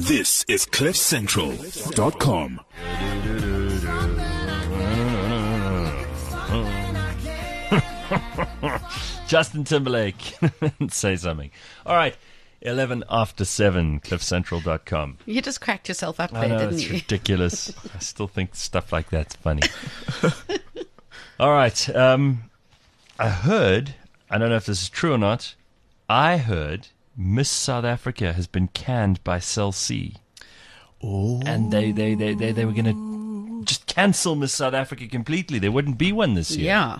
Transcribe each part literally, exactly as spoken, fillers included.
This is cliff central dot com. Justin Timberlake. Say something. All right. eleven after seven, cliff central dot com. You just cracked yourself up there, I know, didn't it's you? ridiculous. I still think stuff like that's funny. All right. Um, I heard, I don't know if this is true or not, I heard Miss South Africa has been canned by Cell C. Oh. And they, they, they, they, they were going to just cancel Miss South Africa completely. There wouldn't be one this year. Yeah.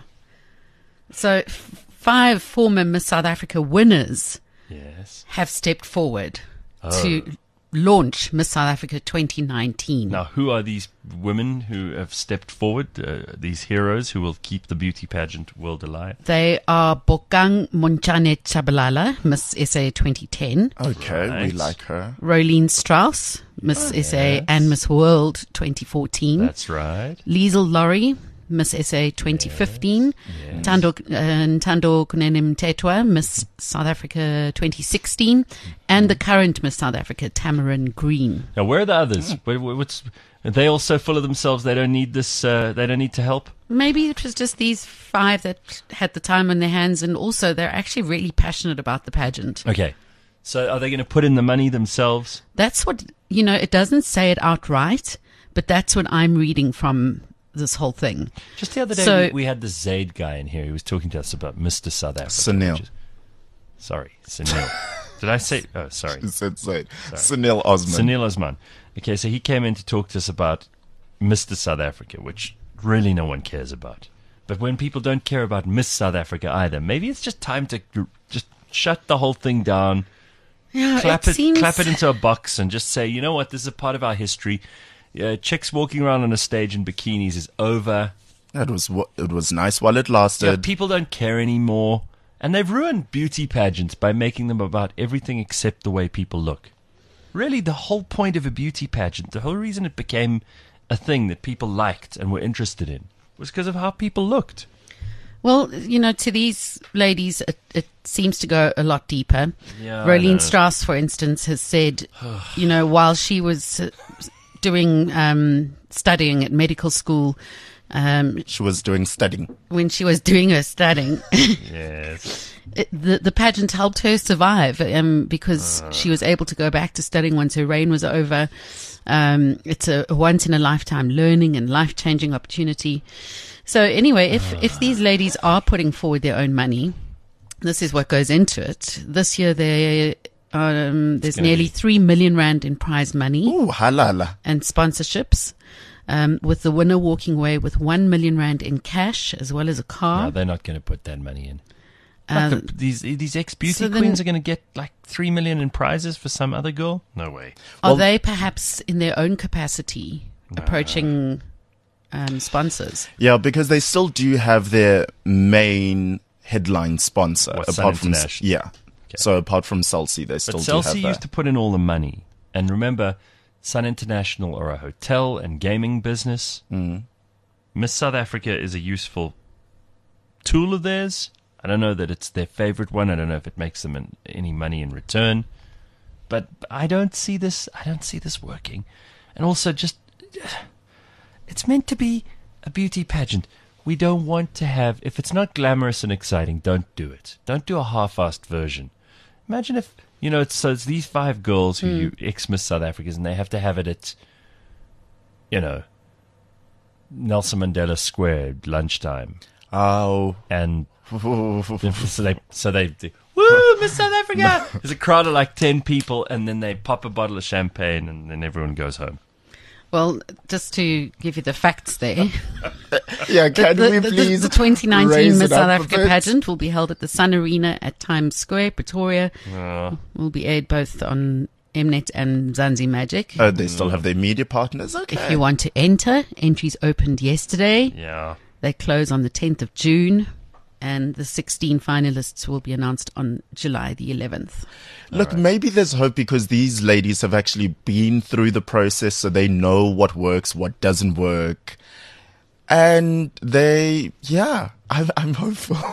So f- five former Miss South Africa winners Yes. have stepped forward Oh. to launch Miss South Africa twenty nineteen. Now, who are these women who have stepped forward, uh, these heroes who will keep the beauty pageant world alive? They are Bokang Monchane Chabalala, Miss S A twenty ten, Okay, Right. we like her. Rolene Strauss, Miss S A yes. and Miss World twenty fourteen, That's right. Liesel Laurie, Miss S A twenty fifteen, Tando, uh, Tando Kunenim Tetwa, Miss South Africa twenty sixteen, and the current Miss South Africa, Tamarin Green. Now, where are the others? Where, where- what's, are they all so full of themselves they don't need this, uh, they don't need to help? Maybe it was just these five that had the time on their hands, and also they're actually really passionate about the pageant. Okay. So are they going to put in the money themselves? That's what, you know, it doesn't say it outright, but that's what I'm reading from this whole thing. Just the other day, So- we, we had this Zaid guy in here. He was talking to us about Mister South Africa. Sunil. which is- Sorry, Sunil. Did I say? Oh, sorry. It's, it's like Sunil Osman. Sunil Osman. Okay, so he came in to talk to us about Mister South Africa, which really no one cares about. But when people don't care about Miss South Africa either, maybe it's just time to r- just shut the whole thing down, Yeah, clap it, seems, clap it into a box, and just say, you know what, this is a part of our history. Uh, chicks walking around on a stage in bikinis is over. It was wa- it was nice while it Yeah, lasted. people don't care anymore. And they've ruined beauty pageants by making them about everything except the way people look. Really, the whole point of a beauty pageant, the whole reason it became a thing that people liked and were interested in, was because of how people looked. Well, you know, to these ladies, it, it seems to go a lot deeper. Yeah, I know. Rolene Strauss, for instance, has said, you know, while she was uh, doing um, studying at medical school, um, She was doing studying. when she was doing her studying, Yes. it, the the pageant helped her survive um, because she was able to go back to studying once her reign was over. Um, it's a, a once in a lifetime learning and life changing opportunity. So anyway, if if these ladies are putting forward their own money, this is what goes into it. This year there um, there's gonna nearly be- three million rand in prize money Ooh, halala. and sponsorships. Um, with the winner walking away with one million rand in cash as well as a No, car. they're not going to put that money in. Uh, Like the, these these ex beauty so then- queens are going to get like three million in prizes for some other girl. No way. Are Well- they perhaps in their own capacity approaching um, sponsors? Yeah, because they still do have their main headline sponsor. What, Sun apart from International? yeah. So apart from Celsi, they still But do Cell have C that. used to put in all the money. And remember, Sun International are a hotel and gaming business. Mm. Miss South Africa is a useful tool of theirs. I don't know that it's their favorite one. I don't know if it makes them an, any money in return. But I don't see this. I don't see this working. And also, just it's meant to be a beauty pageant. We don't want to have. If it's not glamorous and exciting, don't do it. Don't do a half-assed version. Imagine if, you know, it's, so it's these five girls who you ex-Miss South Africans, and they have to have it at, you know, Nelson Mandela Square lunchtime. Oh. And so they, so they do, woo, Miss South Africa! There's a crowd of like ten people, and then they pop a bottle of champagne, and then everyone goes home. Well, just to give you the facts there, Yeah, can the, we the- please the twenty nineteen raise Miss it South up a Africa bit? pageant will be held at the Sun Arena at Times Square, Pretoria. Oh. Will be aired both on Mnet and Zanzi Magic. Oh, they still have their media partners? Okay. If you want to enter, entries opened yesterday. Yeah. They close on the tenth of June, and the sixteen finalists will be announced on July the eleventh. Look, maybe there's hope because these ladies have actually been through the process, so they know what works, what doesn't work. And they, yeah, I'm, I'm hopeful.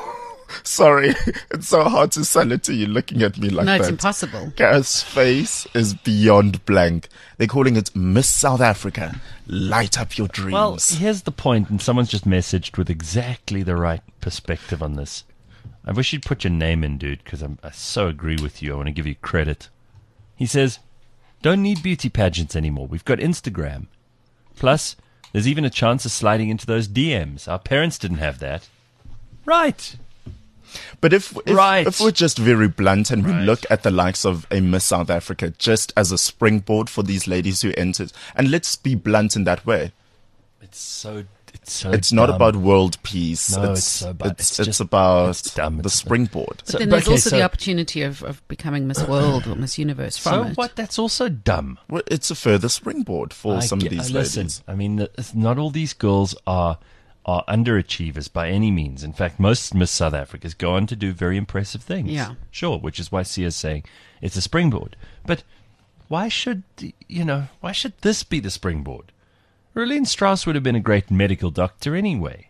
Sorry, it's so hard to sell it to you looking at me like No, that. it's impossible. Gareth's face is beyond blank. They're calling it Miss South Africa. Light up your dreams. Well, here's the point, and someone's just messaged with exactly the right perspective on this. I wish you'd put your name in, dude, because I so agree with you. I want to give you credit. He says, don't need beauty pageants anymore. We've got Instagram. Plus, there's even a chance of sliding into those D Ms. Our parents didn't have that. Right. But if if, Right. if we're just very blunt and we Right. look at the likes of a Miss South Africa just as a springboard for these ladies who entered, and let's be blunt in that way, It's so... It's so it's not dumb. about world peace. No, it's it's so bad. It's, It's it's just- about it's dumb. the It's- springboard. But So- then there's okay, also so- the opportunity of, of becoming Miss World or Miss Universe from So it. what? That's also dumb. Well, it's a further springboard for I some get- of these listen, ladies. I mean, the- not all these girls are are underachievers by any means. In fact, most Miss South Africas go on to do very impressive things. Yeah. Sure, which is why Sia's saying it's a springboard. But why should, you know, why should this be the springboard? Rulene Strauss would have been a great medical doctor anyway.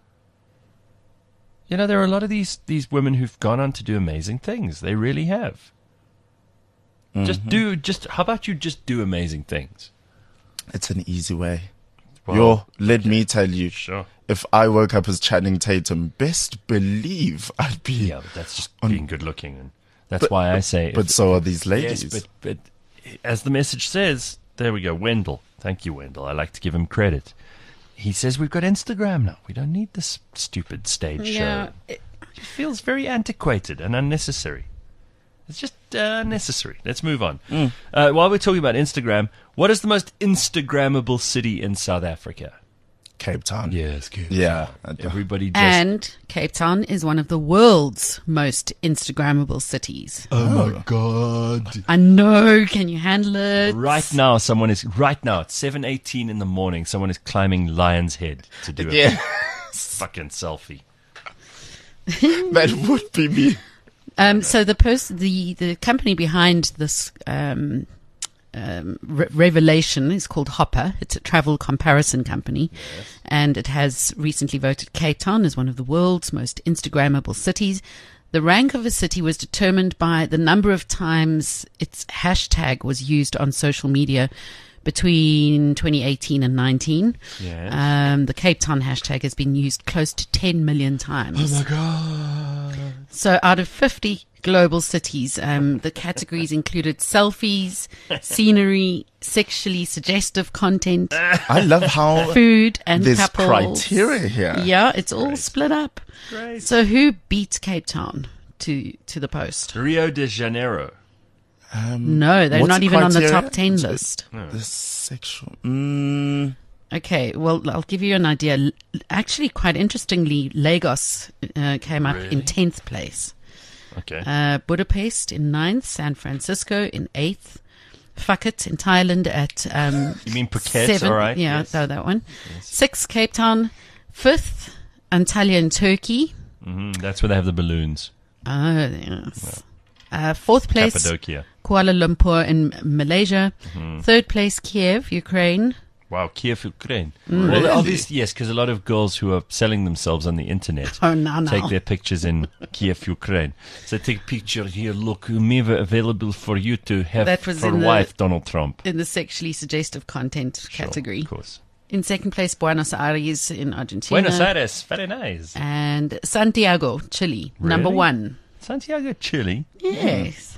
You know, there are a lot of these, these women who've gone on to do amazing things. They really have. Just do, just, how about you just do amazing things? It's an easy way. Well, Yo, let me tell you, Sure. if I woke up as Channing Tatum, best believe I'd be. Yeah, but that's just being good looking. And that's why I say. But if- so are these ladies. Yes, but, but as the message says, there we go, Wendell. Thank you, Wendell. I like to give him credit. He says we've got Instagram now. We don't need this stupid stage Yeah, show. it- It feels very antiquated and unnecessary. It's just uh, unnecessary. Let's move on. Mm. Uh, while we're talking about Instagram, what is the most Instagrammable city in South Africa? Cape Town. Yes, Cape Yeah. Everybody just... And Cape Town is one of the world's most Instagrammable cities. oh, my God. I know. Can you handle it? Right now, someone is right now at seven eighteen in the morning. Someone is climbing Lion's Head to do a Yeah. fucking selfie. That would be me. Um, so the pers- the the company behind this um, um, re- revelation is called Hopper. It's a travel comparison company, and it has recently voted Cape Town as one of the world's most Instagrammable cities. The rank of a city was determined by the number of times its hashtag was used on social media between twenty eighteen and nineteen. Yes. Um, the Cape Town hashtag has been used close to ten million times. Oh my God. So out of fifty global cities, um, the categories included selfies, scenery, sexually suggestive content, I love how food, and there's couples. criteria here. Yeah, it's all split up. Great. So who beats Cape Town to to the post? Rio de Janeiro. No, they're What's not the even on the criteria? top ten list. The sexual. Mm, Okay, well, I'll give you an idea. L- Actually, quite interestingly, Lagos uh, came up in Really? tenth place. Okay. Uh, Budapest in ninth, San Francisco in eighth, Phuket in Thailand at um, You mean Phuket, seventh. all right, Yeah, yes. so that one. Sixth, Cape Town. Fifth, Antalya in Turkey. hmm That's where they have the balloons. Oh, yes. Uh, fourth place, Cappadocia. Kuala Lumpur in Malaysia. Mm-hmm. Third place, Kiev, Ukraine. Wow, Kiev, Ukraine. Mm. Well, obviously, yes, because a lot of girls who are selling themselves on the internet Oh, no, no. take their pictures in Kiev, Ukraine. So take a picture here. Look, I'm available for you to have That was for in the- wife, Donald Trump. In the sexually suggestive content Sure, category. of course. In second place, Buenos Aires in Argentina. Buenos Aires, very nice. And Santiago, Chile, number Really? one. Santiago, Chile. Yes.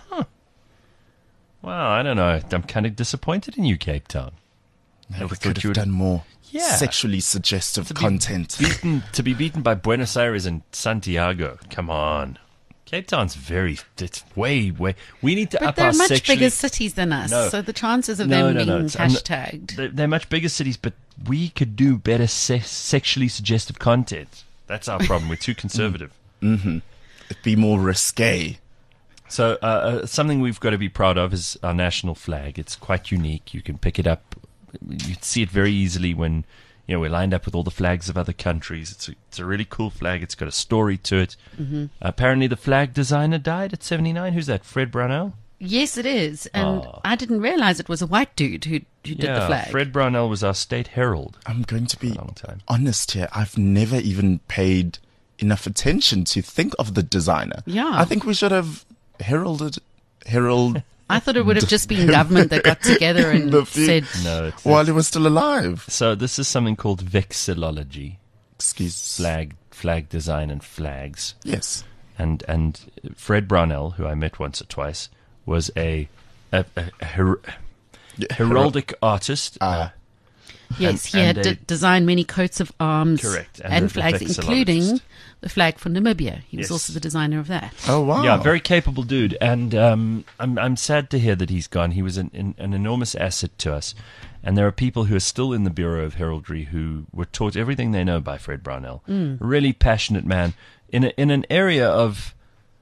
Wow, I don't know. I'm kind of disappointed in you, Cape Town. they I could thought you have would- done more Yeah. sexually suggestive To be content. Beaten, to be beaten by Buenos Aires and Santiago. Come on. Cape Town's very, it's way, way. We need to But up they're our much sexually. bigger cities than us, No. so the chances of No, them no, no, being it's- I'm not- hashtagged. They're, they're much bigger cities, but we could do better se- sexually suggestive content. That's our problem. We're too conservative. It'd be more risque. So uh, uh, something we've got to be proud of is our national flag. It's quite unique. You can pick it up. You see it very easily when you know we're lined up with all the flags of other countries. It's a, it's a really cool flag. It's got a story to it. Mm-hmm. Apparently, the flag designer died at seventy-nine. Who's that? Fred Brownell? Yes, it is. And Oh. I didn't realize it was a white dude who, who did yeah, the flag. Fred Brownell was our state herald I'm going to for a be long time. honest here. I've never even paid enough attention to think of the designer. Yeah. I think we should have heralded, herald I thought it would have just been government that got together and The few- said, No, it's, while he was still alive. so this is something called vexillology, Excuse. flag flag design and flags. Yes. And and Fred Brownell, who I met once or twice, was a a, a, a her, heraldic artist. uh, yes, And- he and had a- d- designed many coats of arms Correct, and and, a flags, vexillologist. including the flag for Namibia. He was Yes. also the designer of that. Oh, wow. Yeah, very capable dude, and um, I'm I'm sad to hear that he's gone. He was an, an an enormous asset to us, and there are people who are still in the Bureau of Heraldry who were taught everything they know by Fred Brownell. Mm. Really passionate man in a, in an area of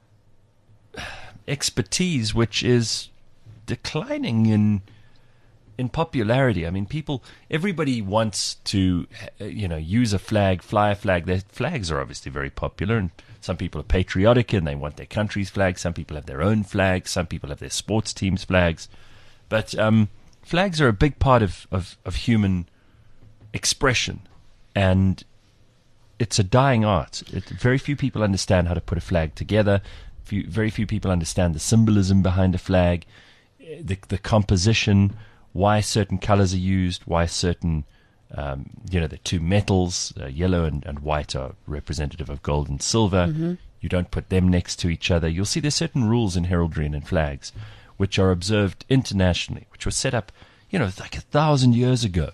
expertise which is declining in in popularity. I mean, people, everybody wants to, uh, you know, use a flag, fly a flag. Their flags are obviously very popular, and some people are patriotic and they want their country's flag. Some people have their own flag. Some people have their sports team's flags. But um, flags are a big part of, of, of human expression, and it's a dying art. It, very few people understand how to put a flag together. Few, very few people understand the symbolism behind a flag, the the composition, why certain colors are used, why certain, um, you know, the two metals, uh, yellow and, and white, are representative of gold and silver. Mm-hmm. You don't put them next to each other. You'll see there's certain rules in heraldry and in flags which are observed internationally, which were set up, you know, like a thousand years ago,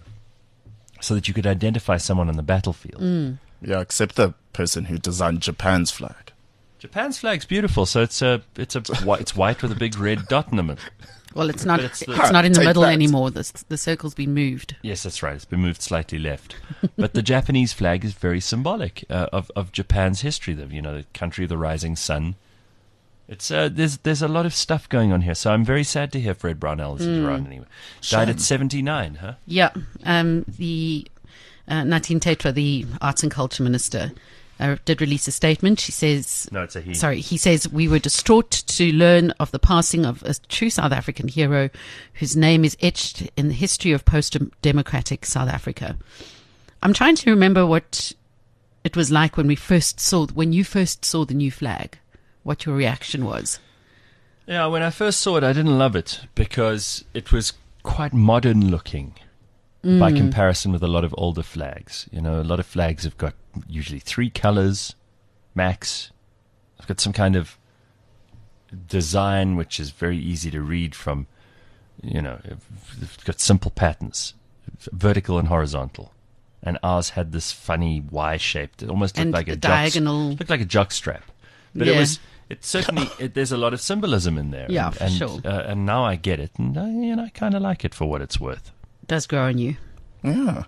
so that you could identify someone on the battlefield. Mm. Yeah, except the person who designed Japan's flag. Japan's flag's beautiful, so it's a it's a whi- it's white with a big red dot in the middle. Well, it's not. But it's It's, the- not in the Take middle that. anymore. The the circle's been moved. Yes, that's right. It's been moved slightly left. But the Japanese flag is very symbolic uh, of of Japan's history. The you know the country of the rising sun. It's uh, there's there's a lot of stuff going on here. So I'm very sad to hear Fred Brownell isn't around anymore. Died at seventy-nine, huh? Yeah. Um, the uh, Nadine Tetra, the arts and culture minister, uh, did release a statement. She says, No, it's a he. sorry, he says, we were distraught to learn of the passing of a true South African hero whose name is etched in the history of post-democratic South Africa. I'm trying to remember what it was like when we first saw, when you first saw the new flag, what your reaction was. Yeah, when I first saw it, I didn't love it because it was quite modern looking by comparison with a lot of older flags. You know, a lot of flags have got usually three colors, max. I've got some kind of design which is very easy to read from, you know, it's got simple patterns, vertical and horizontal. And ours had this funny Y-shaped, it almost And looked like the a jock, diagonal- looked like a jock strap. But it Yeah. was, it certainly, it, there's a lot of symbolism in there. Yeah, and, for and, sure. Uh, and now I get it, and I, you know, I kind of like it for what it's worth. Does grow on you. Yeah.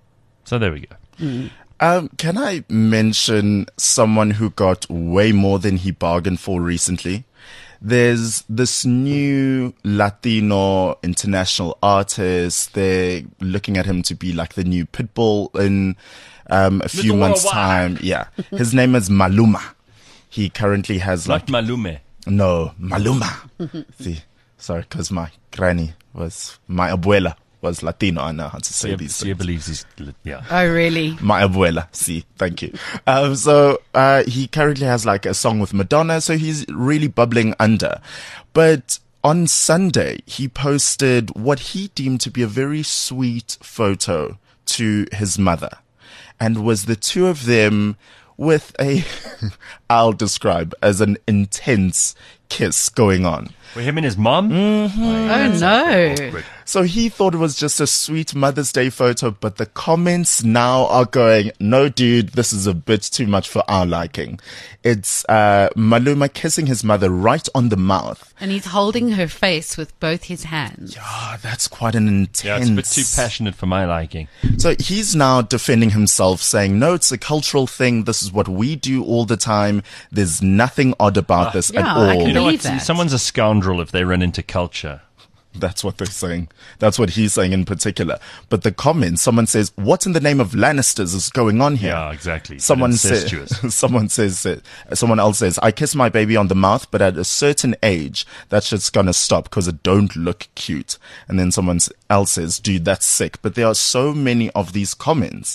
So there we go. Um, can I mention someone who got way more than he bargained for recently? There's this new Latino international artist. They're looking at him to be like the new Pitbull in um, a few Little months' worldwide. time. Yeah. His name is Maluma. He currently has like, Not Malume. no, Maluma. See, sorry, because my granny was, my abuela was Latino. I know how to say Sia, these Sia things. believes he's, li- yeah. Oh, really? My abuela. See, thank you. Um, so, uh, he currently has like a song with Madonna. So he's really bubbling under. But on Sunday, he posted what he deemed to be a very sweet photo to his mother, and was the two of them with a, I'll describe as an intense kiss going on. Well, him and his mom? Mm-hmm. Oh, no. So he thought it was just a sweet Mother's Day photo, but the comments now are going, no, dude, this is a bit too much for our liking. It's uh, Maluma kissing his mother right on the mouth. And he's holding her face with both his hands. Ah, that's quite an intense. Yeah, it's a bit too passionate for my liking. So he's now defending himself, saying, no, it's a cultural thing. This is what we do all the time. There's nothing odd about this yeah, at I all. can You know believe what? that. Someone's a scoundrel if they run into culture. That's what they're saying. That's what he's saying in particular. But the comments, someone says, what in the name of Lannisters is going on here? Yeah, exactly. But Someone says, incestuous. someone says, uh, someone else says, I kiss my baby on the mouth, but at a certain age, that shit's gonna stop because it don't look cute. And then someone else says, dude, that's sick. But there are so many of these comments.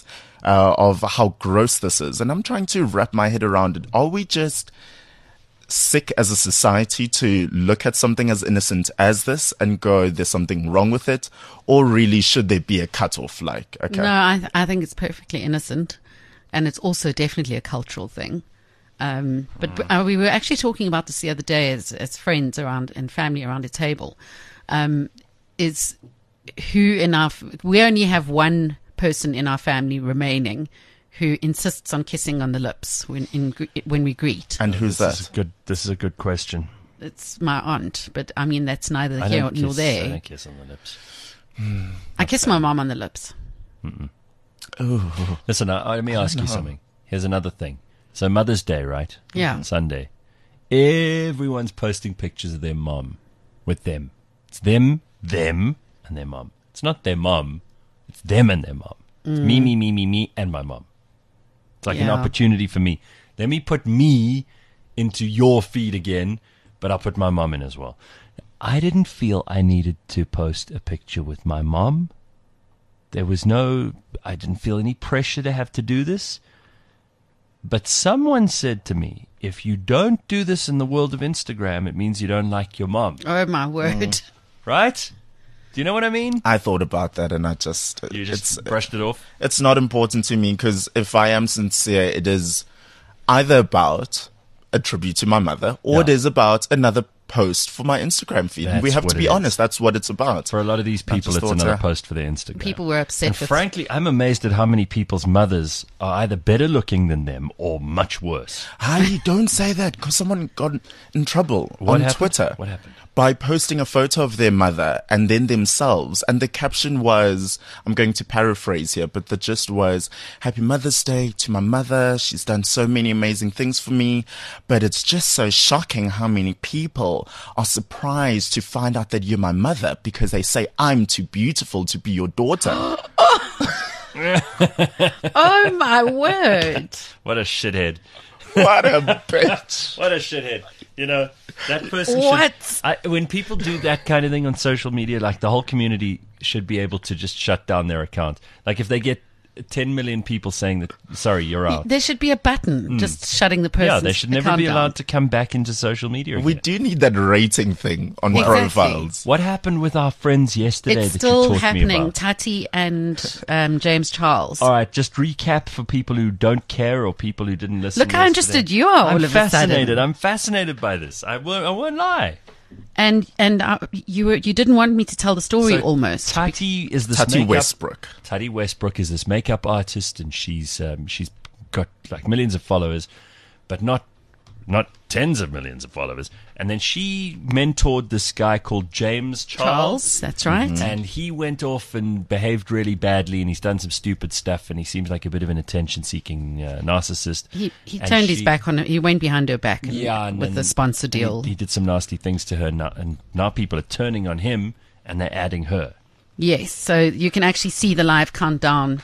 uh, of how gross this is. And I'm trying to wrap my head around it. Are we just sick as a society to look at something as innocent as this and go, there's something wrong with it? Or really, should there be a cutoff? Like, okay. No, I, th- I think it's perfectly innocent. And it's also definitely a cultural thing. Um, but Mm. uh, we were actually talking about this the other day as, as friends around and family around a table. Um, is who in our, f- we only have one person in our family remaining who insists on kissing on the lips when in, gre- when we greet. And who's This is that? a good. This is a good question. It's my aunt, but I mean, that's neither I here don't nor kiss, there. I don't kiss on the lips. I kiss my mom on the lips. Listen, uh, let me ask you something. Here's another thing. So Mother's Day, right? Yeah. Sunday. Everyone's posting pictures of their mom with them. It's them, them, and their mom. It's not their mom. It's them and their mom. It's me, me, me, me, me, and my mom. It's like an Yeah. opportunity for me. Let me put me into your feed again, but I'll put my mom in as well. I didn't feel I needed to post a picture with my mom. There was no, I didn't feel any pressure to have to do this. But someone said to me, if you don't do this in the world of Instagram, it means you don't like your mom. Oh, my word. Right? Do you know what I mean? I thought about that and I just, You just it's, brushed it off? it's not important to me because if I am sincere, it is either about a tribute to my mother or Yeah. it is about another post for my Instagram feed. And we That's have what to it be is. honest. That's what it's about. For a lot of these I people, just it's thought, another uh, post for their Instagram. People were upset And with frankly, I'm amazed at how many people's mothers are either better looking than them or much worse. Hi, don't say that because someone got in trouble What on happened? Twitter. What happened? By posting a photo of their mother and then themselves. And the caption was, I'm going to paraphrase here, but the gist was, Happy Mother's Day to my mother. She's done so many amazing things for me. But it's just so shocking how many people are surprised to find out that you're my mother because they say I'm too beautiful to be your daughter. Oh, my word. What a shithead. What a bitch. What a shithead. You know, that person What? should... I, when people do that kind of thing on social media, like the whole community should be able to just shut down their account. Like if they get ten million people saying that, sorry, you're out. There should be a button just shutting the person. Yeah, they should never be allowed to come back into social media again. We do need that rating thing on Exactly. profiles. What happened with our friends yesterday It's that still you taught me happening. about? Tati and um, James Charles. All right, just recap for people who don't care or people who didn't listen. Look how yesterday. interested you are I'm all of a fascinated. sudden. I'm fascinated by this. I won't, I won't lie. And and uh, you were, you didn't want me to tell the story So, almost. Tati is this Tati makeup, Westbrook. Tati Westbrook is this makeup artist, and she's um, she's got like millions of followers, but not not tens of millions of followers. And then she mentored this guy called James Charles. Charles, that's right. And he went off and behaved really badly, and he's done some stupid stuff, and he seems like a bit of an attention-seeking uh, narcissist. He he And turned his she- back on it. He went behind her back and, Yeah, and with then- the sponsor and he- deal. He, did some nasty things to her, now, and now people are turning on him, and they're adding her. Yes, so you can actually see the live countdown.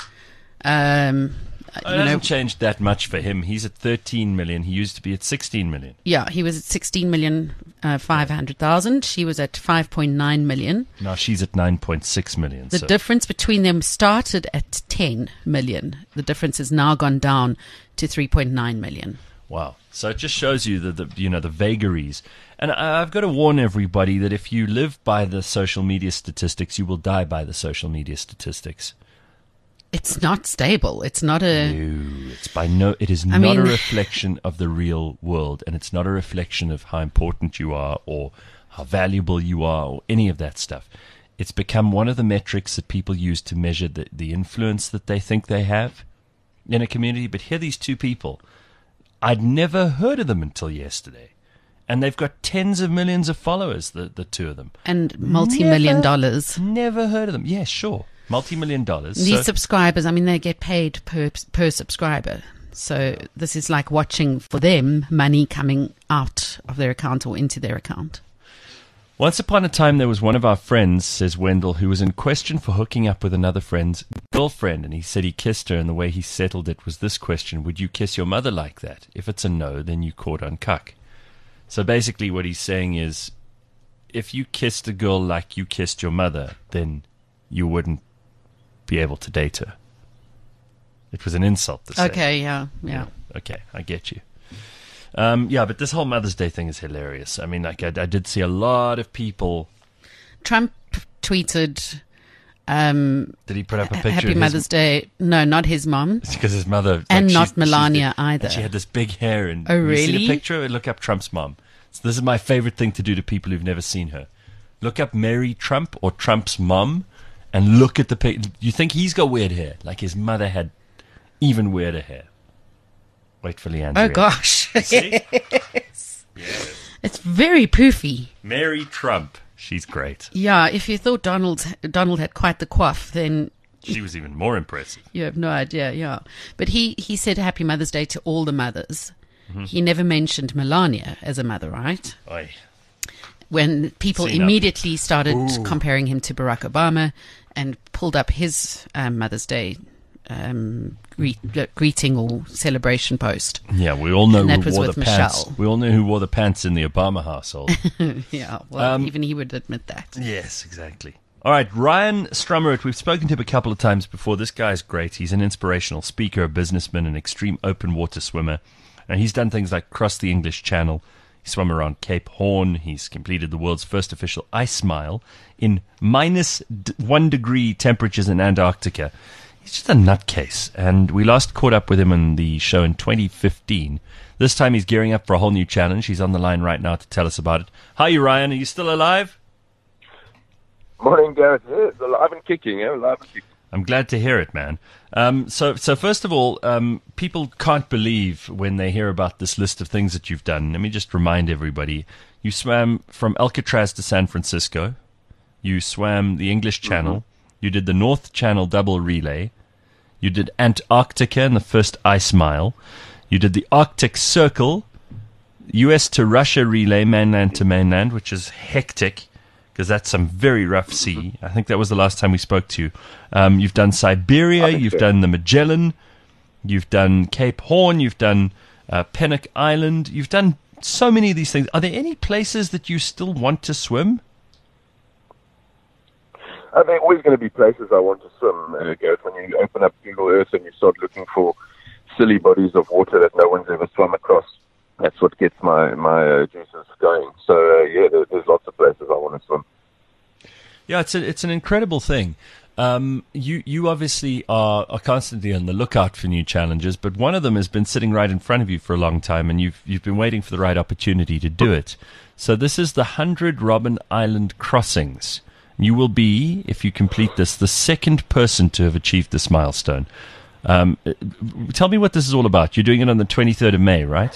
Um, It you know, hasn't changed that much for him. He's at thirteen million. He used to be at sixteen million. yeah, he was at sixteen million uh, five hundred thousand. She was at five point nine million. Now she's at nine point six million. The so difference between them started at ten million. The difference has now gone down to three point nine million. wow. So it just shows you the, the you know the vagaries. And I- I've got to warn everybody that if you live by the social media statistics, you will die by the social media statistics. It's not stable. It's not a. No, it's by no. It is I not a mean- reflection of the real world, and it's not a reflection of how important you are or how valuable you are or any of that stuff. It's become one of the metrics that people use to measure the, the influence that they think they have in a community. But here, these two people, I'd never heard of them until yesterday, and they've got tens of millions of followers. The the two of them, And multi million Never- dollars. never heard of them. Yeah, sure, multi-million dollars. These So- subscribers, I mean, they get paid per per subscriber. So this is like watching for them money coming out of their account or into their account. Once upon a time, there was one of our friends, says Wendell, who was in question for hooking up with another friend's girlfriend, and he said he kissed her, and the way he settled it was this question: would you kiss your mother like that? If it's a no, then you caught on cuck. So basically what he's saying is, if you kissed a girl like you kissed your mother, then you wouldn't be able to date her. It was an insult to say. Okay, yeah, yeah. Okay, I get you. Um, yeah, but this whole Mother's Day thing is hilarious. I mean, like, I, I did see a lot of people. Trump tweeted, um, Did he put up a picture Happy of his, Mother's Day. No, not his mom. because his mother. like, And she's- not she's Melania the- either. And she had this big hair. And Oh, have you seen really? a picture? Look up Trump's mom. So this is my favorite thing to do to people who've never seen her. Look up Mary Trump or Trump's mom and look at the picture. You think he's got weird hair? Like his mother had even weirder hair. Wait for Leanne. Oh, gosh. See? It's very poofy. Mary Trump. She's great. Yeah, if you thought Donald Donald had quite the coif, then She was even more impressive. you have no idea, yeah. But he, he said Happy Mother's Day to all the mothers. Mm-hmm. He never mentioned Melania as a mother, right? Oy. When people Seen up. immediately started Ooh. comparing him to Barack Obama and pulled up his um, Mother's Day um, greet, uh, greeting or celebration post. Yeah, we all know And that who was wore with the pants. Michelle. We all know who wore the pants in the Obama household. Yeah, well, Um, even he would admit that. Yes, exactly. All right, Ryan Strummerett, we've spoken to him a couple of times before. This guy's great. He's an inspirational speaker, a businessman, an extreme open water swimmer. And he's done things like cross the English Channel. He swam around Cape Horn. He's completed the world's first official ice mile in minus d- one degree temperatures in Antarctica. He's just a nutcase. And we last caught up with him on the show in twenty fifteen. This time he's gearing up for a whole new challenge. He's on the line right now to tell us about it. Hi, you, Ryan. Are you still alive? Morning, Gareth. Yes, alive and kicking, yeah, alive and kicking. I'm glad to hear it, man. Um, so, so first of all, um, people can't believe when they hear about this list of things that you've done. Let me just remind everybody: you swam from Alcatraz to San Francisco. You swam the English Channel. Mm-hmm. You did the North Channel double relay. You did Antarctica in the first ice mile. You did the Arctic Circle, U S to Russia relay, mainland to mainland, which is hectic, because that's some very rough sea. I think that was the last time we spoke to you. Um, you've done Siberia, you've so. done the Magellan, you've done Cape Horn, you've done uh, Pennock Island, you've done so many of these things. Are there any places that you still want to swim? Uh, there are always going to be places I want to swim, uh, Gareth. When you open up Google Earth and you start looking for silly bodies of water that no one's ever swum across, that's what gets my, my uh, juices going. So, uh, yeah, there, there's lots of places I want to swim. Yeah, it's a, it's an incredible thing. Um, you you obviously are, are constantly on the lookout for new challenges, but one of them has been sitting right in front of you for a long time, and you've you've been waiting for the right opportunity to do it. So this is the Hundred Robben Island Crossings. You will be, if you complete this, the second person to have achieved this milestone. Um, tell me what this is all about. You're doing it on the twenty-third of May, right?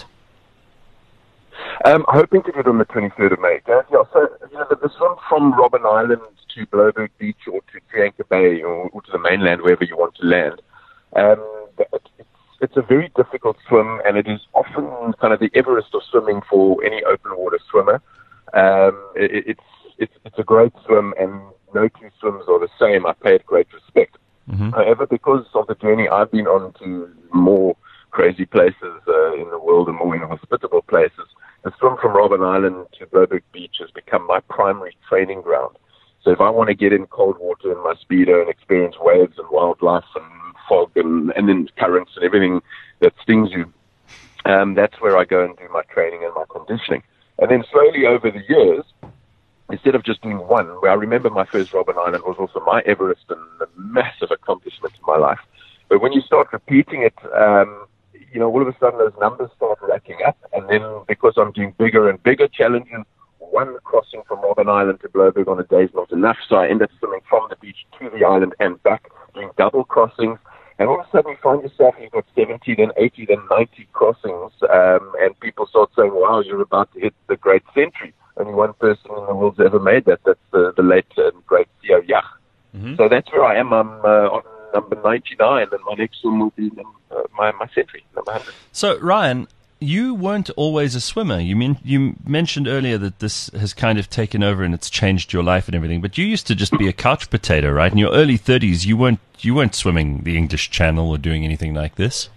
Um, hoping to do it on the twenty-third of May. Gareth, yeah, so, you know, the, the swim from Robben Island to Bloberg Beach or to Trianka Bay or, or to the mainland, wherever you want to land, um, it's, it's a very difficult swim, and it is often kind of the Everest of swimming for any open water swimmer. Um, it, it's, it's, it's a great swim, and no two swims are the same. I pay it great respect. Mm-hmm. However, because of the journey I've been on to more crazy places uh, in the world and more inhospitable places, the swim from Robben Island to Bloberg Beach has become my primary training ground. So if I want to get in cold water in my Speedo and experience waves and wildlife and fog and, and then currents and everything that stings you, um, that's where I go and do my training and my conditioning. And then slowly over the years, instead of just doing one, where I remember my first Robben Island was also my Everest and a massive accomplishment in my life. But when you start repeating it, um, you know, all of a sudden those numbers start racking up. And then because I'm doing bigger and bigger challenges, one crossing from Robben Island to Bloberg on a day is not enough. So I end up swimming from the beach to the island and back, doing double crossings. And all of a sudden you find yourself, you've got seventy, then eighty, then ninety crossings. Um, and people start saying, wow, you're about to hit the great century. Only one person in the world's ever made that. That's the, the late and great Theo Yach. Mm-hmm. So that's where I am. I'm uh, on number ninety-nine, and my next swim will be uh, my, my century, number one hundred. So, Ryan, you weren't always a swimmer. You mean you mentioned earlier that this has kind of taken over and it's changed your life and everything. But you used to just be a couch potato, right? In your early thirties, you weren't you weren't swimming the English Channel or doing anything like this.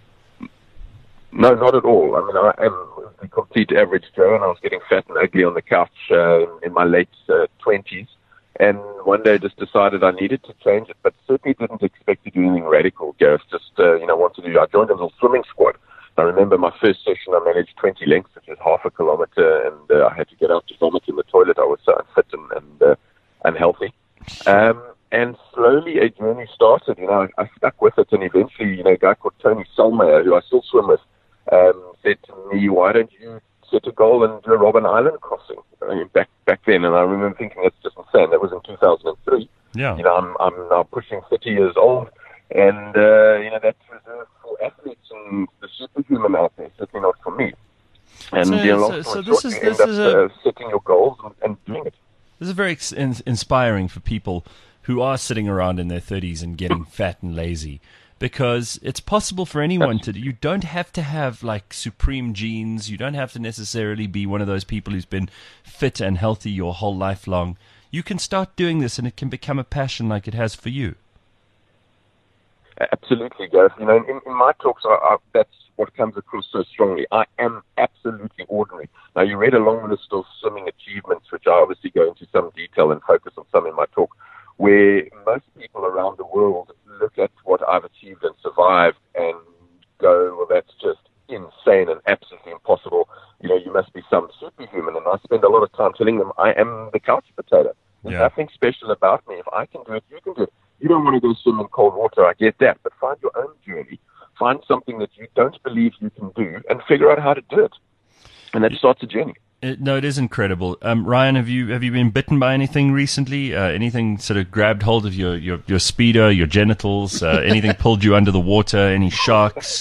No, not at all. I mean, I am the complete average Joe, and I was getting fat and ugly on the couch uh, in my late uh, twenties. And one day just decided I needed to change it, but certainly didn't expect to do anything radical, Gareth. Just, uh, you know, wanted to do, I joined a little swimming squad. I remember my first session, I managed twenty lengths, which is half a kilometer, and uh, I had to get out to vomit in the toilet. I was so unfit and, and uh, unhealthy. Um, and slowly a journey started. You know, I, I stuck with it, and eventually, you know, a guy called Tony Selmayer, who I still swim with, um, said to me, why don't you set a goal and do a Robben Island crossing? I mean, back back then, and I remember thinking, that's just insane. That was in two thousand three. Yeah. You know, I'm, I'm now pushing thirty years old, and, uh, you know, that's reserved for athletes and the superhuman out there, certainly not for me. And, So- you know, long so- story so short, this is- you this end is up a- uh, setting your goals and, and doing it. This is very ex- in- inspiring for people who are sitting around in their thirties and getting fat and lazy, because it's possible for anyone to. You don't have to have like supreme genes. You don't have to necessarily be one of those people who's been fit and healthy your whole life long. You can start doing this, and it can become a passion like it has for you. Absolutely, Gareth. You know, in, in my talks, I, I, that's what comes across so strongly. I am absolutely ordinary. Now, you read a long list of swimming achievements, which I obviously go into some detail and focus on some in my talk, where most people around the world look at what I've achieved and survived and go, well, that's just insane and absolutely impossible. You know, you must be some superhuman. And I spend a lot of time telling them I am the couch potato. There's Yeah. nothing special about me. If I can do it, you can do it. You don't want to go swim in cold water, I get that, but find your own journey. Find something that you don't believe you can do and figure out how to do it. And that starts a journey. It, no, it is incredible. Um, Ryan, have you have you been bitten by anything recently? Uh, anything sort of grabbed hold of your your, your speedo, your genitals? Uh, anything pulled you under the water? Any sharks?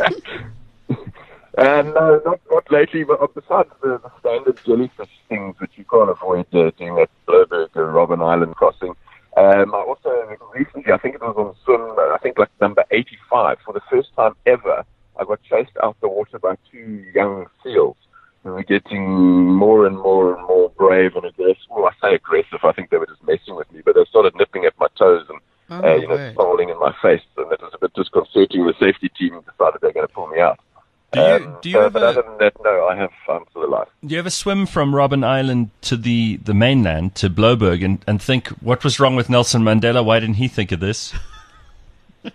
Uh, no, not, not lately, but besides the, the standard jellyfish things which you can't avoid uh, doing at Blouberg or Robben Island crossing. Um, I also recently, I think it was on swim, uh, I think like number eighty-five, for the first time ever, I got chased out the water by two young seals who were getting more and more and more brave and aggressive. Well, I say aggressive, I think they were just messing with me, but they started nipping at my toes and Oh, uh, you know, word. snarling in my face, and that was a bit disconcerting. The safety team decided they're going to pull me out. Do you Um, do you so, ever but other than that, no, I have I'm still alive. do you ever swim from Robben Island to the, the mainland to Blouberg and, and think, what was wrong with Nelson Mandela? Why didn't he think of this? Yeah,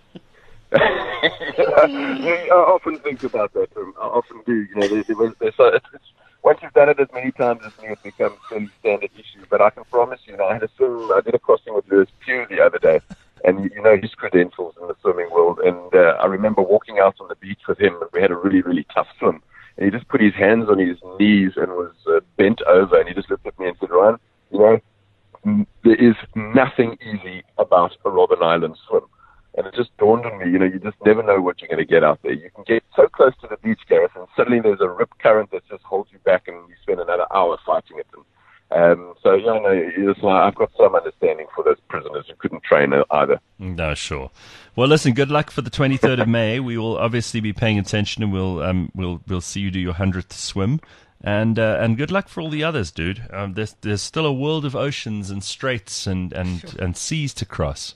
I often think about that. Um, I often do. You know, there, there was, there's, so it's, it's, once you've done it as many times as me, it becomes a fairly standard issue. But I can promise you, you know, I had a swim. I did a crossing with Lewis Pugh the other day, and you, you know his credentials in the swimming world. And uh, I remember walking out on the beach with him, and we had a really, really tough swim. And he just put his hands on his knees and was uh, bent over, and he just looked at me and said, "Ryan, you know, n- there is nothing easy about a Robben Island swim." And it just dawned on me, you know, you just never know what you're going to get out there. You can get so close to the beach, Gareth, and suddenly there's a rip current that just holds you back, and you spend another hour fighting it. And um, so, yeah, no, it's like, I've got some understanding for those prisoners who couldn't train either. No, sure. Well, listen, good luck for the twenty-third of May. We will obviously be paying attention, and we'll um, we'll we'll see you do your hundredth swim. And uh, and good luck for all the others, dude. Um, there's there's still a world of oceans and straits and, and, and seas to cross.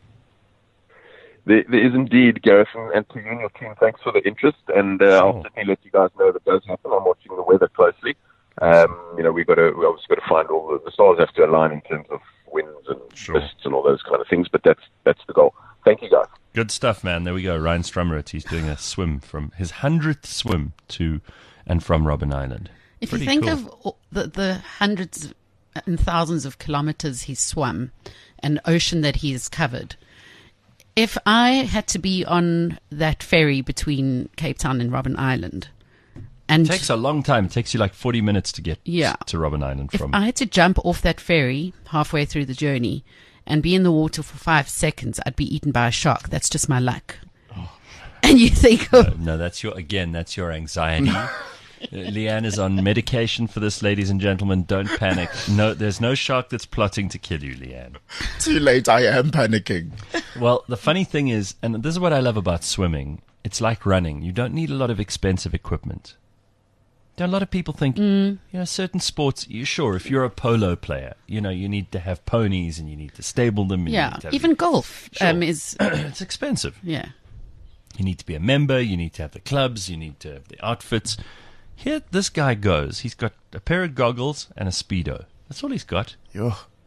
There, there is indeed, Gareth, and, and to you and your team, thanks for the interest. And uh, I'll Sure. certainly let you guys know if it does happen. I'm watching the weather closely. Um, you know, we've got to, we obviously got to find all the, the stars have to align in terms of winds and Sure. mists and all those kind of things. But that's that's the goal. Thank you, guys. Good stuff, man. There we go. Ryan Strummerit, he's doing a swim from his hundredth swim to and from Robben Island. If Pretty you think cool. of all the, the hundreds and thousands of kilometers he's swum and ocean that he has covered, if I had to be on that ferry between Cape Town and Robben Island, and It takes a long time. It takes you like forty minutes to get Yeah. to Robben Island if from. I had to jump off that ferry halfway through the journey and be in the water for five seconds, I'd be eaten by a shark. That's just my luck. And you think of No, that's your again. That's your anxiety. Uh, Leanne is on medication for this, ladies and gentlemen. Don't panic. No, there's no shark that's plotting to kill you, Leanne. Too late, I am panicking. Well, the funny thing is, and this is what I love about swimming, it's like running. You don't need a lot of expensive equipment. You know, a lot of people think, you know, certain sports, you sure, if you're a polo player, you know, you need to have ponies and you need to stable them. And you yeah, need to have- even golf Sure. um, is it's expensive. yeah. You need to be a member. You need to have the clubs. You need to have the outfits. Here, this guy goes. He's got a pair of goggles and a Speedo. That's all he's got. Yo.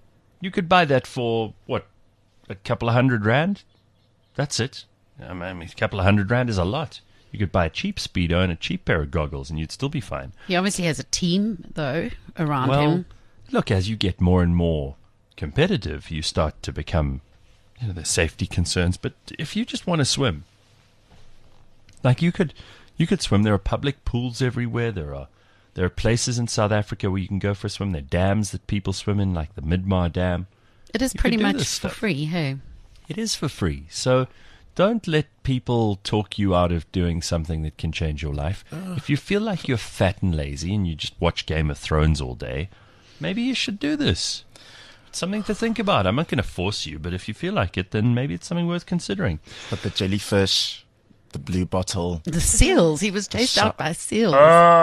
You could buy that for, what, a couple of hundred rand? That's it. I mean, a couple of hundred rand is a lot. You could buy a cheap Speedo and a cheap pair of goggles, and you'd still be fine. He obviously has a team, though, around well, him. Look, as you get more and more competitive, you start to become, you know, there's safety concerns. But if you just want to swim, like you could, you could swim. There are public pools everywhere. There are, there are places in South Africa where you can go for a swim. There are dams that people swim in, like the Midmar Dam. It is You pretty could do much this for stuff. free, hey? It is for free. So don't let people talk you out of doing something that can change your life. If you feel like you're fat and lazy and you just watch Game of Thrones all day, maybe you should do this. It's something to think about. I'm not going to force you, but if you feel like it, then maybe it's something worth considering. But the jellyfish, the blue bottle. The seals. He was chased out by seals.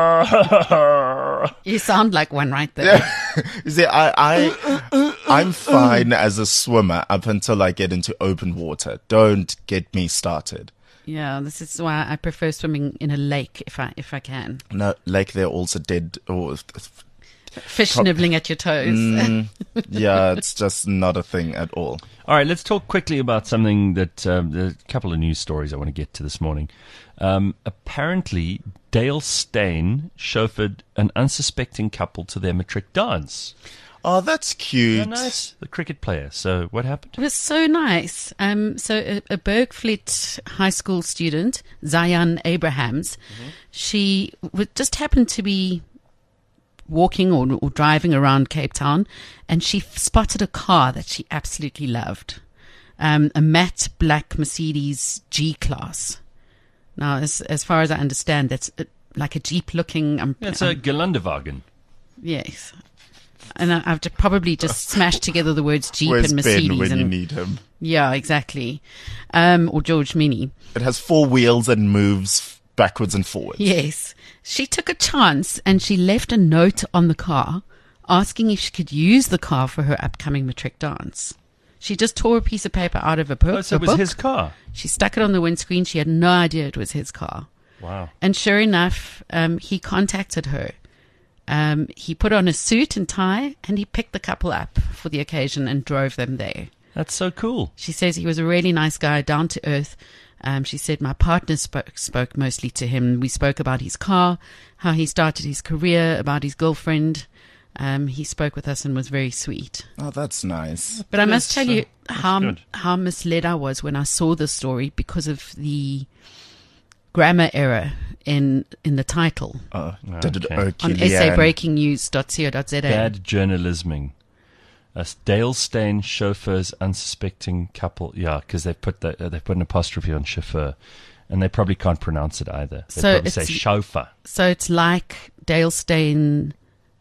You sound like one right there. You see, I, I, I'm fine as a swimmer up until I get into open water. Don't get me started. Yeah, this is why I prefer swimming in a lake if I if I can. No, like they're also dead. Or Fish nibbling at your toes. Mm, yeah, it's just not a thing at all. All right, let's talk quickly about something that um, there's a couple of news stories I want to get to this morning. Um, apparently, Dale Steyn chauffeured an unsuspecting couple to their matric dance. Oh, that's cute. Yeah, nice. The cricket player. So what happened? It was so nice. Um, so a, a Bergfleet high school student, Zayan Abrahams, mm-hmm. she would just happened to be walking or, or driving around Cape Town, and she f- spotted a car that she absolutely loved, um, a matte black Mercedes G-Class. Now, as as far as I understand, that's a, like a Jeep-looking. Um, Yeah, it's a Geländewagen. Yes, and I, I've just probably just smashed together the words Jeep Where's and Mercedes. Ben when and, you need him? Yeah, exactly. Um, or George Mini. It has four wheels and moves backwards and forwards. Yes. She took a chance and she left a note on the car asking if she could use the car for her upcoming matric dance. She just tore a piece of paper out of a, per- Oh, so a it was book. his car. She stuck it on the windscreen. She had no idea it was his car. Wow. And sure enough, um, he contacted her. Um, he put on a suit and tie and he picked the couple up for the occasion and drove them there. That's so cool. She says he was a really nice guy, down to earth. Um, she said my partner spoke, spoke mostly to him. We spoke about his car, how he started his career, about his girlfriend. Um, he spoke with us and was very sweet. Oh, that's nice. But I That must is, tell you uh, that's how good. how misled I was when I saw the story because of the grammar error in in the title Uh, did it Okay. irk on you, Leanne? s a breaking news dot co dot z a. Bad journalisming. A Dale Steyn chauffeurs unsuspecting couple. Yeah, because they put the, uh, they put an apostrophe on chauffeur, and they probably can't pronounce it either. They So probably say it's- chauffeur. So it's like Dale Steyn's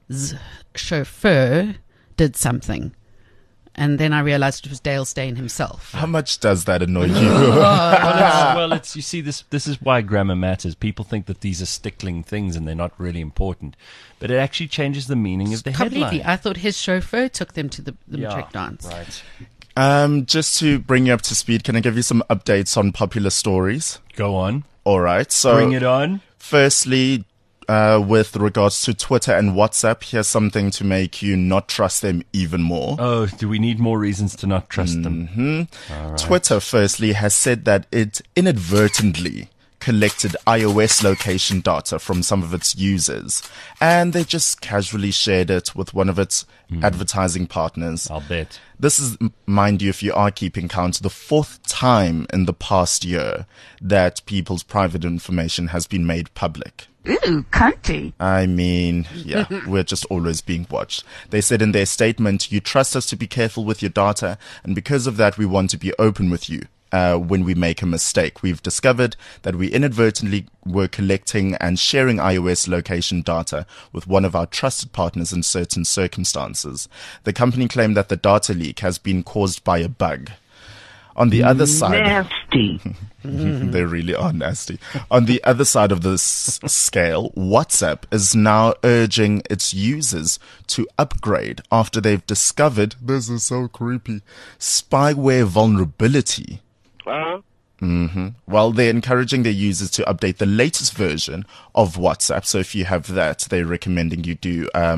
chauffeur did something. And then I realized it was Dale Steyn himself. How much does that annoy you? well, it's, well, it's you see this. This is why grammar matters. People think that these are stickling things and they're not really important, but it actually changes the meaning of the Completely. headline. I thought his chauffeur took them to the, the Yeah, matric dance. Right. um, just to bring you up to speed, can I give you some updates on popular stories? Go on. All right. So, Bring it on. firstly, uh, with regards to Twitter and WhatsApp, here's something to make you not trust them even more. Oh, do we need more reasons to not trust them? Mm-hmm. Twitter, firstly, has said that it inadvertently collected iOS location data from some of its users, and they just casually shared it with one of its advertising partners. I'll bet. This is, m- mind you, if you are keeping count, the fourth time in the past year that people's private information has been made public. Ooh, cunty. I mean, yeah, we're just always being watched. They said in their statement, you trust us to be careful with your data, and because of that, we want to be open with you. Uh, when we make a mistake, we've discovered that we inadvertently were collecting and sharing iOS location data with one of our trusted partners in certain circumstances. The company claimed that the data leak has been caused by a bug. On the other side, Nasty. they really are nasty. On the other side of this scale, WhatsApp is now urging its users to upgrade after they've discovered, this is so creepy, spyware vulnerability. Mm-hmm. Well, they're encouraging their users to update the latest version of WhatsApp. So if you have that, they're recommending you do um,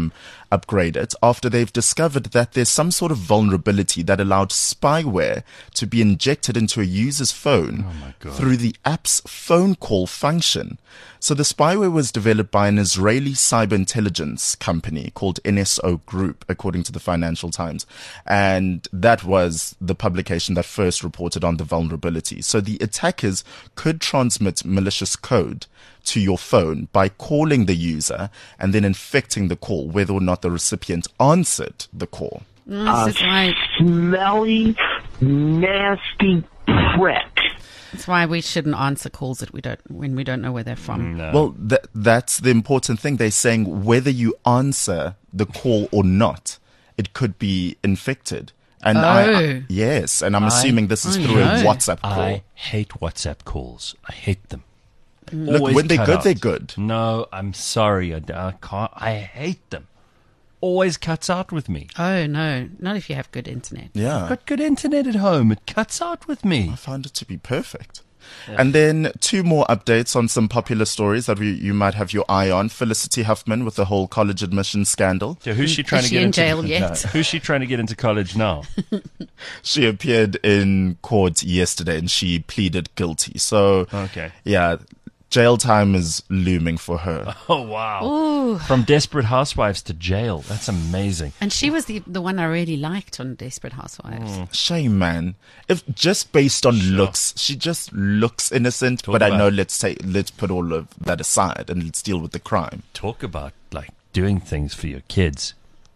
upgrade it after they've discovered that there's some sort of vulnerability that allowed spyware to be injected into a user's phone through the app's phone call function. So the spyware was developed by an Israeli cyber intelligence company called N S O Group, according to the Financial Times. And that was the publication that first reported on the vulnerability. So the attackers could transmit malicious code to your phone by calling the user and then infecting the call, whether or not the recipient answered the call. Mm, this is why, Smelly, nasty prick. that's why we shouldn't answer calls that we don't when we don't know where they're from. No. Well, th- that's the important thing. They're saying whether you answer the call or not, it could be infected. And I, Oh. I- yes, and I'm I- assuming this is I through a know. WhatsApp call. I hate WhatsApp calls. I hate them. Look, Always when they're cut good, out. they're good. No, I'm sorry. I, I can't. I hate them. Always cuts out with me. Oh no, not if you have good internet. Yeah. I've got good internet at home. It cuts out with me. I found it to be perfect. And then two more updates on some popular stories that we, you might have your eye on. Felicity Huffman with the whole college admission scandal. So who's she trying Is to she get in into? jail yet? Who's she trying to get into college now? She appeared in court yesterday and she pleaded guilty. So, Okay. yeah, jail time is looming for her. Oh wow! Ooh. From Desperate Housewives to jail. That's amazing. And she was the the one I really liked on Desperate Housewives. Shame, man. If just based on looks, she just looks innocent. Talk but I about- know let's take let's put all of that aside and let's deal with the crime. Talk about like doing things for your kids.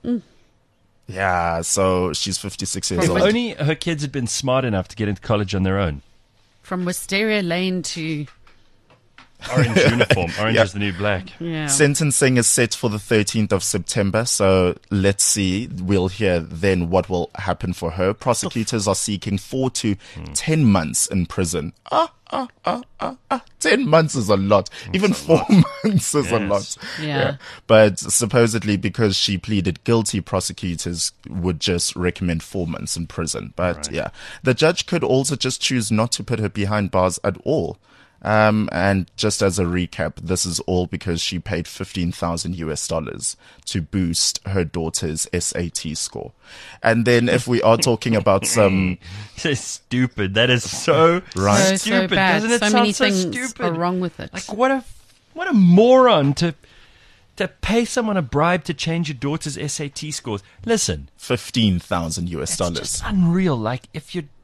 Yeah. So she's fifty-six years If old. only her kids had been smart enough to get into college on their own. From Wisteria Lane to Orange uniform. Orange Yeah. is the new black. yeah. Sentencing is set for the thirteenth of September, so let's see. We'll hear then what will happen for her. Prosecutors are seeking four to ten months in prison. Ah, ah, ah, ah, ah. Ten months is a lot. Even four months is a Yes. lot. Yeah. But supposedly because she pleaded guilty, prosecutors would just recommend four months in prison. But yeah, the judge could also just choose not to put her behind bars at all. Um, and just as a recap, this is all because she paid fifteen thousand U S dollars to boost her daughter's S A T score. And then if we are talking about some, So stupid. That is so Right. So, so stupid. bad. Doesn't it so sound many so things stupid? are wrong with it. Like what a what a moron to to pay someone a bribe to change your daughter's S A T scores. Listen, fifteen thousand U S it's dollars. just unreal. Like if you,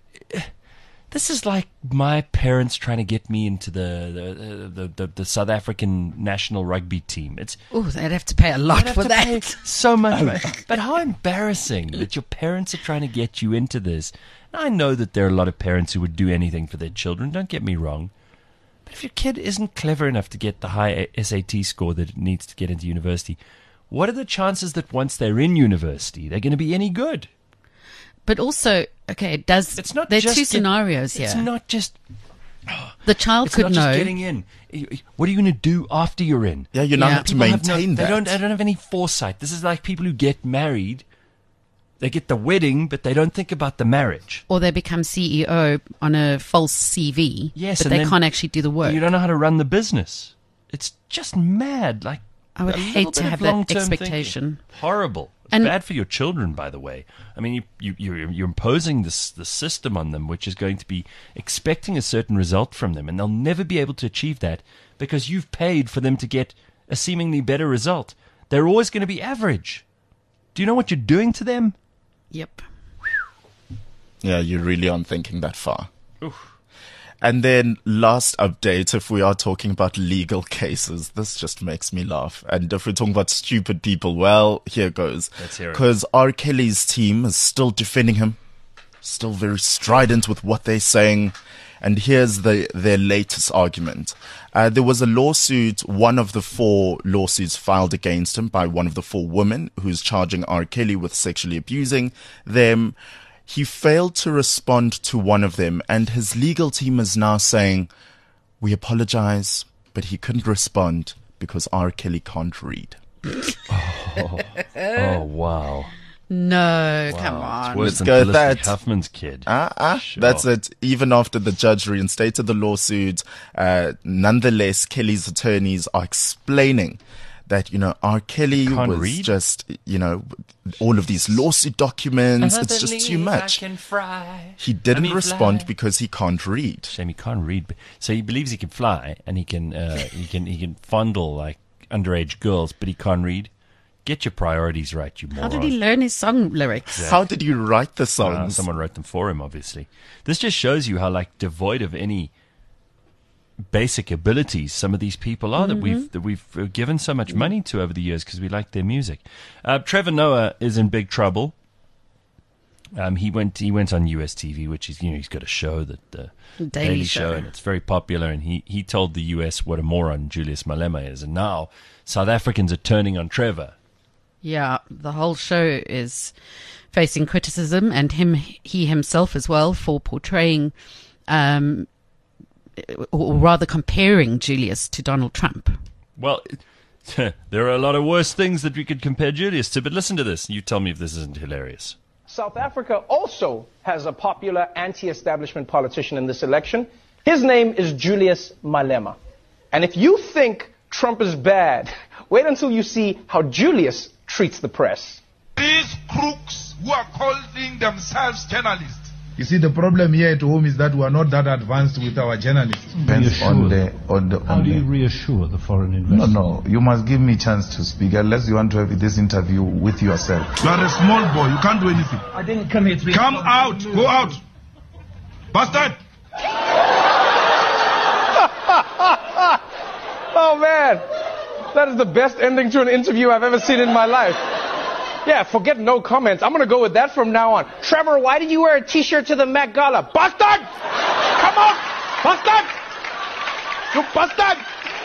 this is like my parents trying to get me into the the the, the, the South African national rugby team. It's Oh, they'd have to pay a lot I'd have for to that. pay so much money. But how embarrassing that your parents are trying to get you into this. And I know that there are a lot of parents who would do anything for their children, don't get me wrong. But if your kid isn't clever enough to get the high S A T score that it needs to get into university, what are the chances that once they're in university, they're going to be any good? But also, okay, it does. It's not There are just two get- scenarios It's here. not just The child it's could not know. just getting in. What are you going to do after you're in? Yeah, you now Yeah. have to People have no- maintain they that. don't. They don't have any foresight. This is like people who get married. They get the wedding, but they don't think about the marriage. Or they become C E O on a false C V. Yes, but and they then can't actually do the work. You don't know how to run the business. It's just mad. Like I would a little hate bit to of have that long-term expectation. thinking. Horrible. It's And- bad for your children, by the way. I mean, you, you, you're, you're imposing this the system on them, which is going to be expecting a certain result from them, and they'll never be able to achieve that because you've paid for them to get a seemingly better result. They're always going to be average. Do you know what you're doing to them? Yep. Yeah, you really aren't thinking that far. And then last update, if we are talking about legal cases, this just makes me laugh. And if we're talking about stupid people, well, here goes. Let's hear it. Because R. Kelly's team is still defending him, still very strident with what they're saying. And here's the their latest argument. Uh, there was a lawsuit, one of the four lawsuits filed against him by one of the four women who's charging R. Kelly with sexually abusing them. He failed to respond to one of them, and his legal team is now saying, we apologize, but he couldn't respond because R. Kelly can't read. Oh, wow. No, come Wow. It's on. worse Let's than go Felicity that. Huffman's kid. Ah, ah, Sure. that's it. Even after the judge reinstated the lawsuit, uh, nonetheless, Kelly's attorneys are explaining that, you know, R. Kelly Can't was read? just, you know, all of these lawsuit documents. It's just too much. He didn't me respond fly. because he can't read. Shame he can't read. but- So he believes he can fly and he can uh, he can he can fondle like underage girls, but he can't read. Get your priorities right, you How moron. did he learn his song lyrics? How did you write the Uh, songs? someone wrote them for him, obviously. This just shows you how like devoid of any basic abilities some of these people are that we've that we've uh, given so much money to over the years because we like their music. Uh, Trevor Noah is in big trouble. Um, he went he went on U S T V, which is, you know, he's got a show that the Daily Show. and it's very popular. And he he told the U S what a moron Julius Malema is, and now South Africans are turning on Trevor. Yeah, the whole show is facing criticism, and him, he himself as well, for portraying, um, or rather comparing Julius to Donald Trump. Well, there are a lot of worse things that we could compare Julius to, but listen to this. You tell me if this isn't hilarious. South Africa also has a popular anti-establishment politician in this election. His name is Julius Malema. And if you think Trump is bad, wait until you see how Julius treats the press. These crooks who are calling themselves journalists. You see, the problem here at home is that we are not that advanced with our journalists. Depends on the on the. How on do you the, reassure the foreign no, investors? no. You must give me chance to speak, unless you want to have this interview with yourself. You are a small boy. You can't do anything. I didn't come here to... Come out. Go out. Bastard. Oh man, that is the best ending to an interview I've ever seen in my life. Yeah, forget no comments. I'm going to go with that from now on. Trevor, why did you wear a t-shirt to the Met Gala? Bastard! Come on! Bastard! You bastard!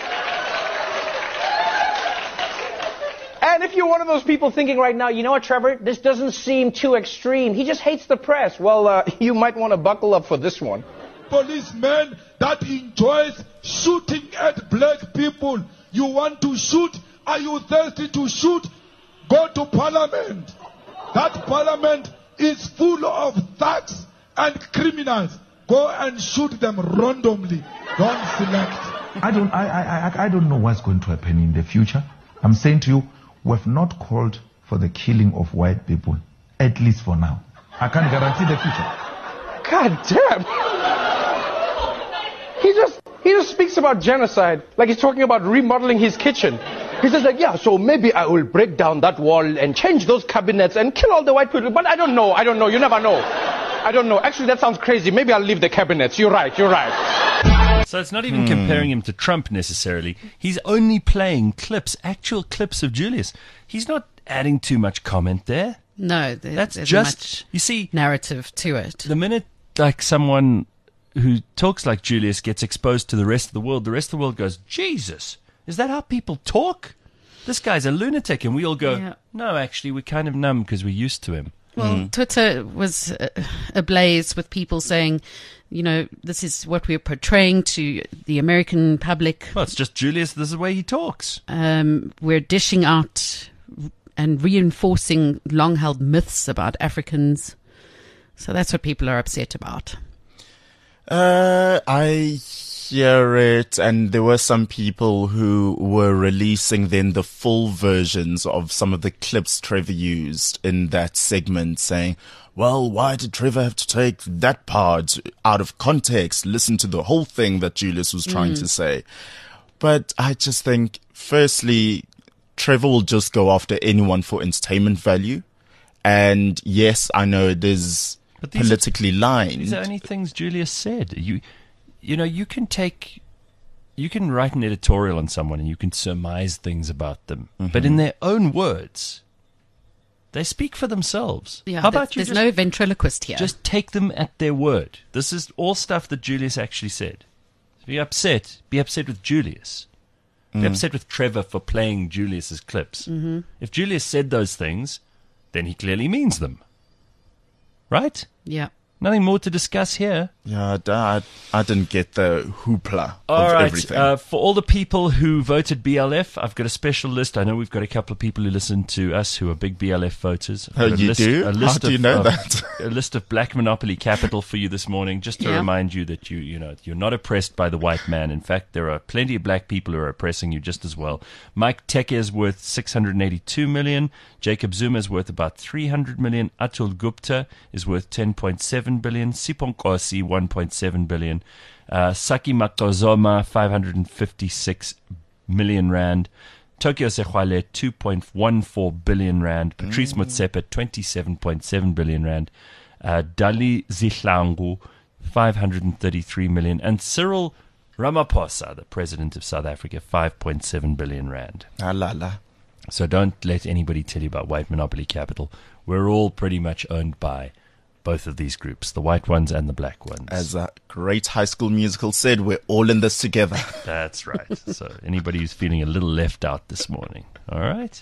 And if you're one of those people thinking right now, you know what, Trevor, this doesn't seem too extreme. He just hates the press. Well, uh, you might want to buckle up for this one. Policeman that enjoys shooting at black people. You want to shoot? Are you thirsty to shoot? Go to parliament. That parliament is full of thugs and criminals. Go and shoot them randomly. Don't select. I don't. I, I. I. I don't know what's going to happen in the future. I'm saying to you, we have not called for the killing of white people, at least for now. I can't guarantee the future. God damn. He just he just speaks about genocide like he's talking about remodeling his kitchen. He says like, yeah, so maybe I will break down that wall and change those cabinets and kill all the white people. But I don't know. I don't know. You never know. I don't know. Actually, that sounds crazy. Maybe I'll leave the cabinets. You're right. You're right. So it's not even comparing him to Trump necessarily. He's only playing clips, actual clips of Julius. He's not adding too much comment there. No, there, That's there's just, much you see, narrative to it. the minute like someone who talks like Julius gets exposed to the rest of the world, the rest of the world goes, Jesus, is that how people talk? This guy's a lunatic. And we all go, Yeah. no, actually, we're kind of numb because we're used to him. Well, Twitter was uh, ablaze with people saying, you know, this is what we're portraying to the American public. Well, it's just Julius. This is the way he talks. Um, we're dishing out and reinforcing long-held myths about Africans. So that's what people are upset about. Uh, I hear it, and there were some people who were releasing then the full versions of some of the clips Trevor used in that segment, saying, well, why did Trevor have to take that part out of context? Listen to the whole thing that Julius was trying Mm. to say. But I just think, firstly, Trevor will just go after anyone for entertainment value. And yes, I know it is But these politically are, lined. These are only things Julius said. You, you know, you can take, you can write an editorial on someone and you can surmise things about them. Mm-hmm. But in their own words, they speak for themselves. Yeah, How there's, about you there's just, no ventriloquist here. just take them at their word? This is all stuff that Julius actually said. If you're upset, be upset with Julius. Be Mm. upset with Trevor for playing Julius's clips. Mm-hmm. If Julius said those things, then he clearly means them. Right? Yeah. Nothing more to discuss here. Yeah, I, I didn't get the hoopla All of right. everything. Uh, for all the people who voted B L F, I've got a special list. I know we've got a couple of people who listen to us who are big B L F voters. Oh, I've got a you list, do? A list How do you of, know of- that? A list of black monopoly capital for you this morning, just to Yeah. remind you that you, you know, you're not oppressed by the white man. In fact, there are plenty of black people who are oppressing you just as well. Mike Teke is worth six hundred eighty-two million. Jacob Zuma is worth about three hundred million. Atul Gupta is worth ten point seven billion. Sipho Nkosi, one point seven billion. Uh, Saki Makazoma, five hundred fifty-six million rand. Tokyo Sexwale, two point one four billion rand. Patrice Mm. Motsepe, twenty-seven point seven billion rand. Uh, Dali Zihlangu, five hundred thirty-three million. And Cyril Ramaphosa, the president of South Africa, five point seven billion rand. Ah, la, la. So don't let anybody tell you about white monopoly capital. We're all pretty much owned by both of these groups, the white ones and the black ones. As a great High School Musical said, we're all in this together. That's right. So anybody who's feeling a little left out this morning, all right?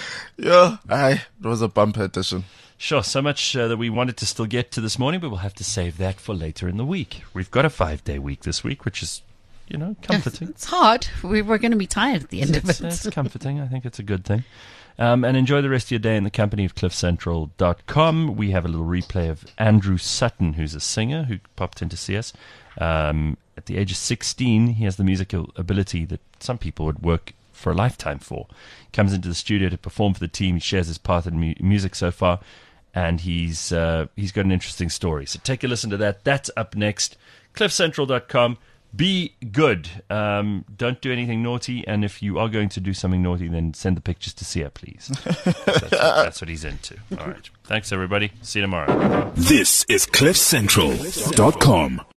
Yeah, aye, it was a bumper edition. Sure, so much uh, that we wanted to still get to this morning, but we'll have to save that for later in the week. We've got a five-day week this week, which is, you know, comforting. It's hard. We, we're going to be tired at the end It's, of it. it's comforting. I think it's a good thing. Um, and enjoy the rest of your day in the company of cliff central dot com. We have a little replay of Andrew Sutton, who's a singer who popped in to see us. Um, at the age of sixteen, he has the musical ability that some people would work for a lifetime for. Comes into the studio to perform for the team. He shares his path in mu- music so far, and he's uh, he's got an interesting story. So take a listen to that. That's up next. cliff central dot com. Be good. Um, don't do anything naughty, and if you are going to do something naughty, then send the pictures to Sia, please. That's what, that's what he's into. All right. Thanks, everybody. See you tomorrow. This is cliff central dot com.